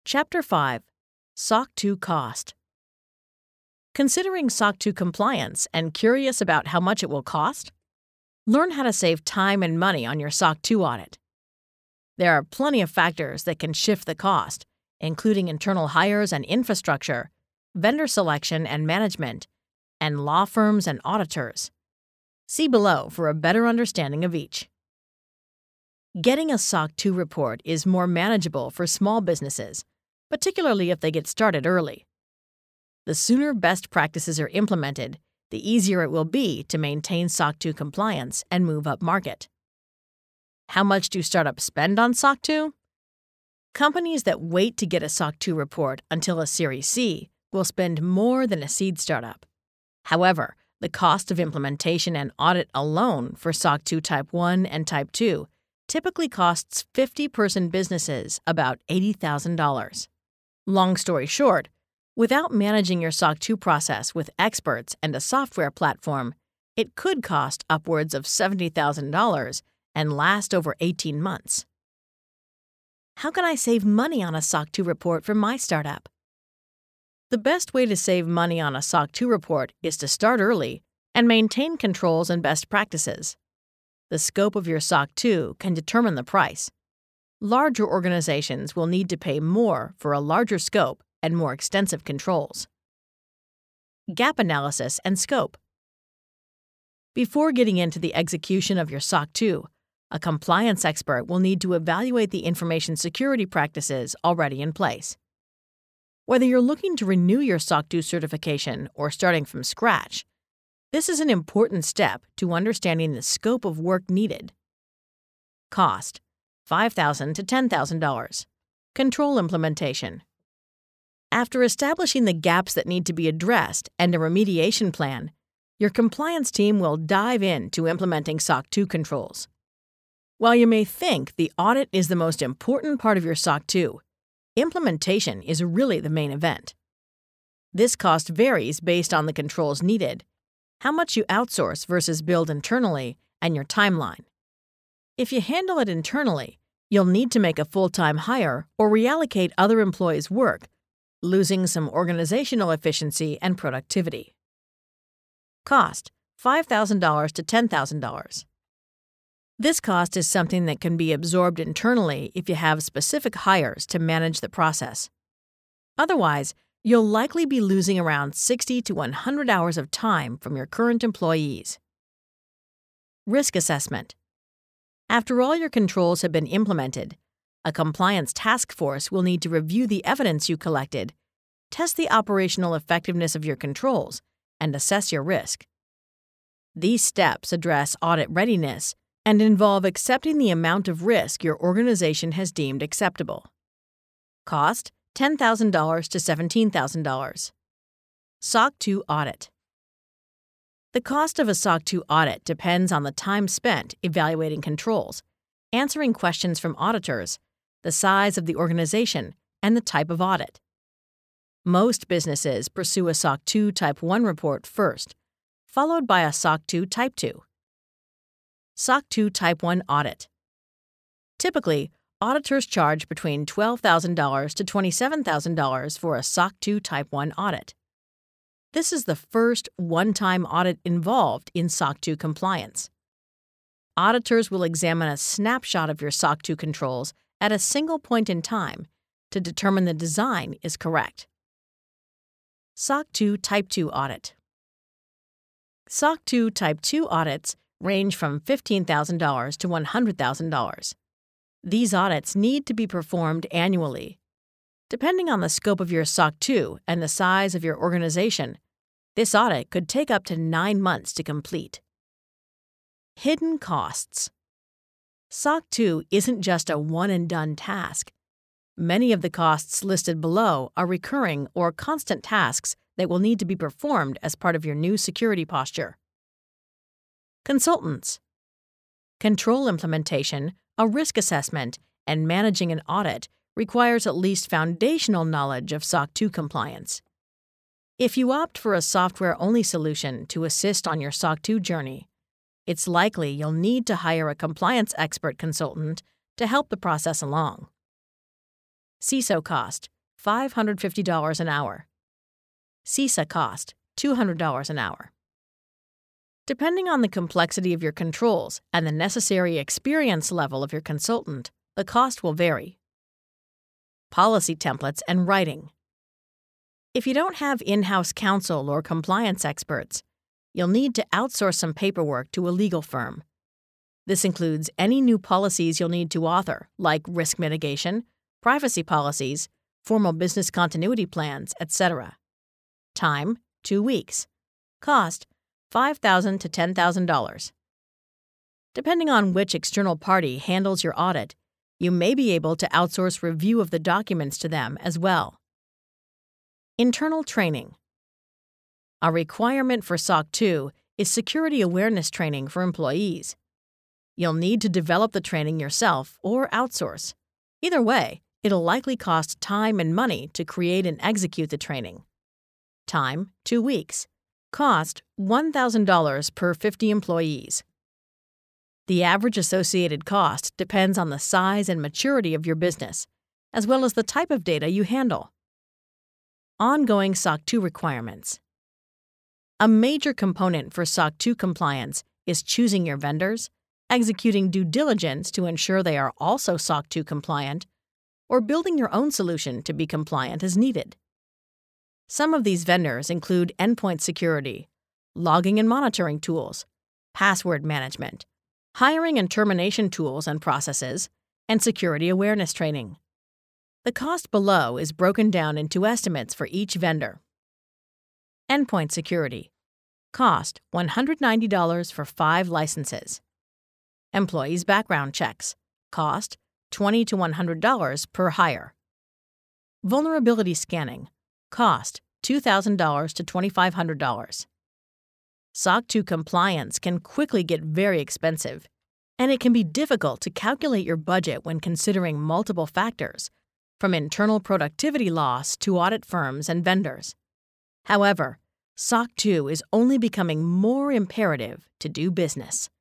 Chapter 5 SOC 2 Cost. Considering SOC 2 compliance and curious about how much it will cost? Learn how to save time and money on your SOC 2 audit. There are plenty of factors that can shift the cost, including internal hires and infrastructure, vendor selection and management, and law firms and auditors. See below for a better understanding of each. Getting a SOC 2 report is more manageable for small businesses, particularly if they get started early. The sooner best practices are implemented, the easier it will be to maintain SOC 2 compliance and move up market. How much do startups spend on SOC 2? Companies that wait to get a SOC 2 report until a Series C will spend more than a seed startup. However, the cost of implementation and audit alone for SOC 2 Type 1 and Type 2 typically costs 50-person businesses about $80,000. Long story short, without managing your SOC 2 process with experts and a software platform, it could cost upwards of $70,000 and last over 18 months. How can I save money on a SOC 2 report for my startup? The best way to save money on a SOC 2 report is to start early and maintain controls and best practices. The scope of your SOC 2 can determine the price. Larger organizations will need to pay more for a larger scope and more extensive controls. Gap analysis and scope. Before getting into the execution of your SOC 2, a compliance expert will need to evaluate the information security practices already in place. Whether you're looking to renew your SOC 2 certification or starting from scratch, this is an important step to understanding the scope of work needed. Cost: $5,000 to $10,000. Control implementation. After establishing the gaps that need to be addressed and a remediation plan, your compliance team will dive into implementing SOC 2 controls. While you may think the audit is the most important part of your SOC 2, implementation is really the main event. This cost varies based on the controls needed, how much you outsource versus build internally, and your timeline. If you handle it internally, you'll need to make a full-time hire or reallocate other employees' work, losing some organizational efficiency and productivity. Cost: $5,000 to $10,000. This cost is something that can be absorbed internally if you have specific hires to manage the process. Otherwise, you'll likely be losing around 60 to 100 hours of time from your current employees. Risk assessment. After all your controls have been implemented, a compliance task force will need to review the evidence you collected, test the operational effectiveness of your controls, and assess your risk. These steps address audit readiness and involve accepting the amount of risk your organization has deemed acceptable. Cost: $10,000 to $17,000. SOC 2 audit. The cost of a SOC 2 audit depends on the time spent evaluating controls, answering questions from auditors, the size of the organization, and the type of audit. Most businesses pursue a SOC 2 Type 1 report first, followed by a SOC 2 Type 2. SOC 2 Type 1 audit. Typically, auditors charge between $12,000 to $27,000 for a SOC 2 Type 1 audit. This is the first one-time audit involved in SOC 2 compliance. Auditors will examine a snapshot of your SOC 2 controls at a single point in time to determine the design is correct. SOC 2 Type 2 audit. SOC 2 Type 2 audits range from $15,000 to $100,000. These audits need to be performed annually. Depending on the scope of your SOC 2 and the size of your organization, this audit could take up to 9 months to complete. Hidden costs. SOC 2 isn't just a one-and-done task. Many of the costs listed below are recurring or constant tasks that will need to be performed as part of your new security posture. Consultants. Control implementation, a risk assessment, and managing an audit requires at least foundational knowledge of SOC 2 compliance. If you opt for a software-only solution to assist on your SOC 2 journey, it's likely you'll need to hire a compliance expert consultant to help the process along. CISO cost, $550 an hour. CISA cost, $200 an hour. Depending on the complexity of your controls and the necessary experience level of your consultant, the cost will vary. Policy templates and writing. If you don't have in-house counsel or compliance experts, you'll need to outsource some paperwork to a legal firm. This includes any new policies you'll need to author, like risk mitigation, privacy policies, formal business continuity plans, etc. Time, 2 weeks. Cost, $5,000 to $10,000. Depending on which external party handles your audit, you may be able to outsource review of the documents to them as well. Internal training. A requirement for SOC 2 is security awareness training for employees. You'll need to develop the training yourself or outsource. Either way, it'll likely cost time and money to create and execute the training. Time, 2 weeks. Cost, $1,000 per 50 employees. The average associated cost depends on the size and maturity of your business, as well as the type of data you handle. Ongoing SOC 2 requirements. A major component for SOC 2 compliance is choosing your vendors, executing due diligence to ensure they are also SOC 2 compliant, or building your own solution to be compliant as needed. Some of these vendors include endpoint security, logging and monitoring tools, password management, hiring and termination tools and processes, and security awareness training. The cost below is broken down into estimates for each vendor. Endpoint security. Cost, $190 for 5 licenses. Employees' background checks. Cost, $20 to $100 per hire. Vulnerability scanning. Cost, $2,000 to $2,500. SOC 2 compliance can quickly get very expensive, and it can be difficult to calculate your budget when considering multiple factors, from internal productivity loss to audit firms and vendors. However, SOC 2 is only becoming more imperative to do business.